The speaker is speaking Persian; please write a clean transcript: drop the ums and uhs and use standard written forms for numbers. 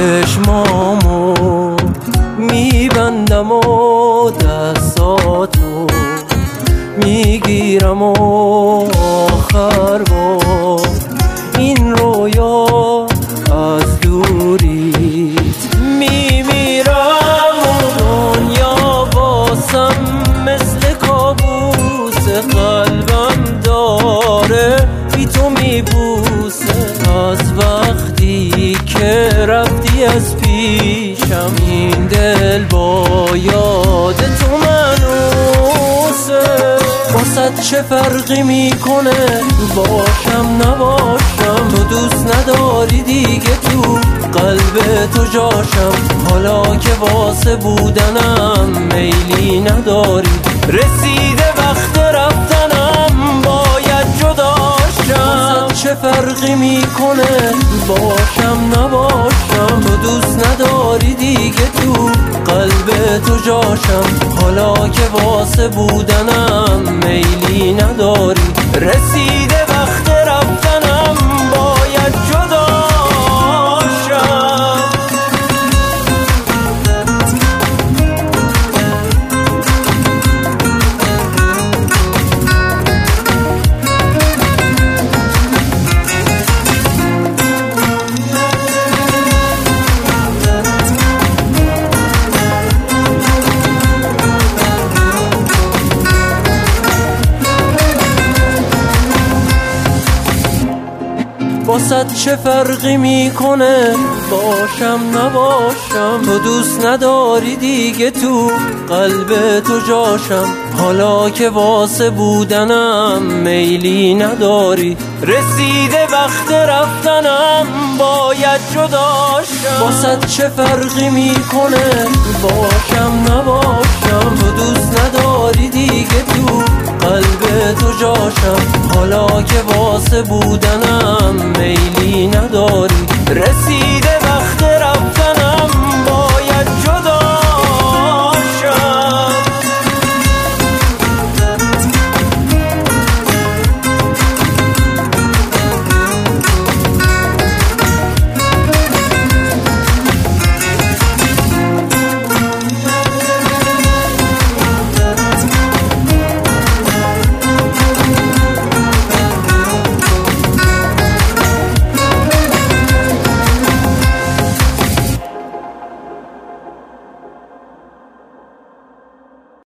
چشمامو میبندم و دستاتو میگیرم و آخر با این رویا از دوریت میمیرم و دنیا واسم مثل کابوس قلبم داره بی تو میبوسه از وقتی که رفتی از پیشم این دل با یاد تو منوسه واسه چه فرقی میکنه باشم نباشم تو دوست نداری دیگه تو قلب تو جاشم حالا که واسه بودنم میلی نداری رسیده وقت رفتنم باید جداشم چه فرقی میکنه باشم نباشم تو دوست نداری دیگه تو قلب تو جاشم حالا که واسه بودنم میلی نداری رسیده وقت رفتنم باید جداشم واسه چه فرقی میکنه باشم نباشم تو دوست نداری دیگه تو قلب تو جاشم حالا که واسه بودنم میلی نداری رسیده وقت رفتنم باید جداشم واسه چه فرقی میکنه باشم نباشم تو دوست نداری دیگه تو قلب تو جاشم حالا که واسه بودنم میلی نداری رسیده